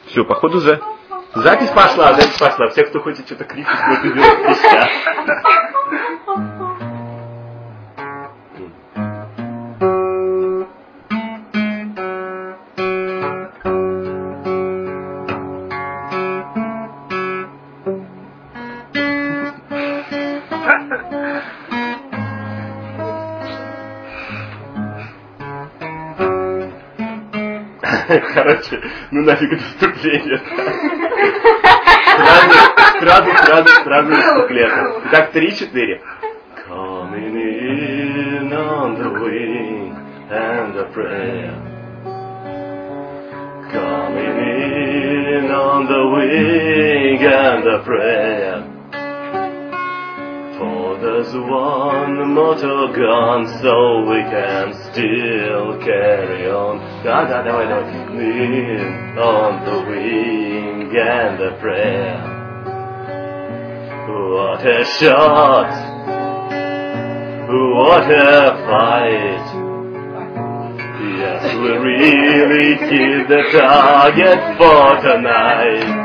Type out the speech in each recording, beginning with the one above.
Все, походу запись пошла. Все, кто хочет что-то крикнуть, будет делать пища. Короче, ну нафиг это вступление. Сразу из куплета. Итак, 3-4. Coming in on the wing and the prayer. Coming in on the wing and the prayer. For there's one motor gun, so we can still carry on. Давай. In on the wing and the prayer. What a shot! What a fight! Yes, we really hit the target for tonight.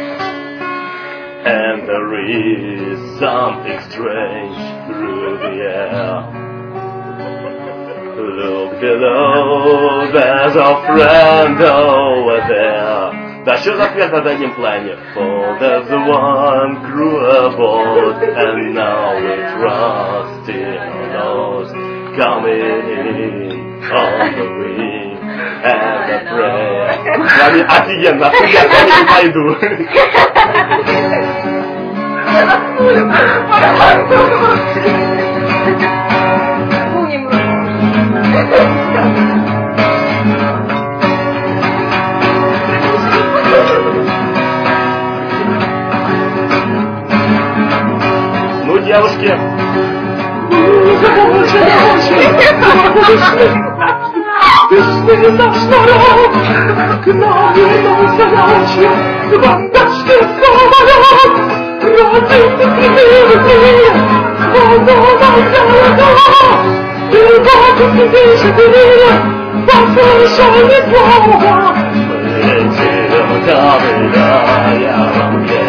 And there is something strange through the air. Look below, there's a friend over there. Да что за свет на заднем плане? For there's one crew aboard, and now we're trusting those coming in on the wing and the prayer. С вами офигенно, я не пойду. Ну, девушки. Весны наш народ, к нам вернулся ночью, восточный самолет, родился крыльями, волновал города, и вокруг тысячи послышал неслова. Мы летим, доверяя во мне,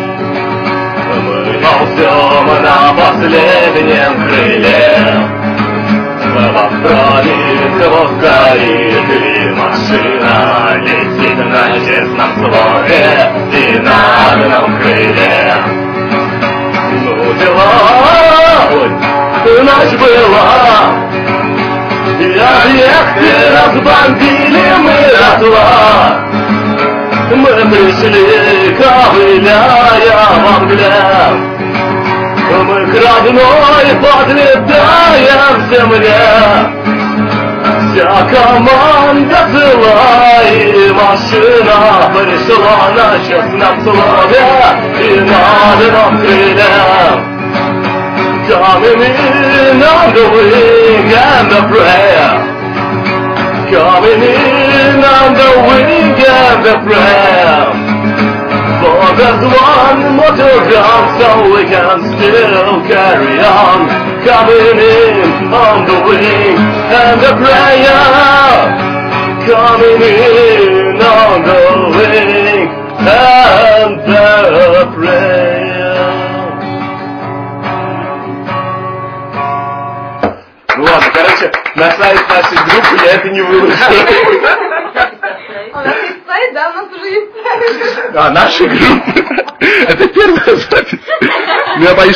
мы ползем на последнем крыле. Во вторник горит, и машина летит на честном слове и на одном крыле. Ну дела, ночь была, и объекты разбомбили мы дотла. Мы пришли, ковыляя во мгле. Мы к родной подлетаем к земле. Вся команда цела, и машина пришла на честном слове и на одном крыле. Coming in on the wing and the prayer. Coming in on the wing and the prayer. For there's one motor gun, so we can still carry on. Coming in on the wing and the prayer. Coming in on the wing and the prayer. Ну ладно, короче, на сайт нашей группы я это не выложу. У нас есть сайт, да? У нас уже есть сайт. А, наша группа. Это первая запись. Я боюсь,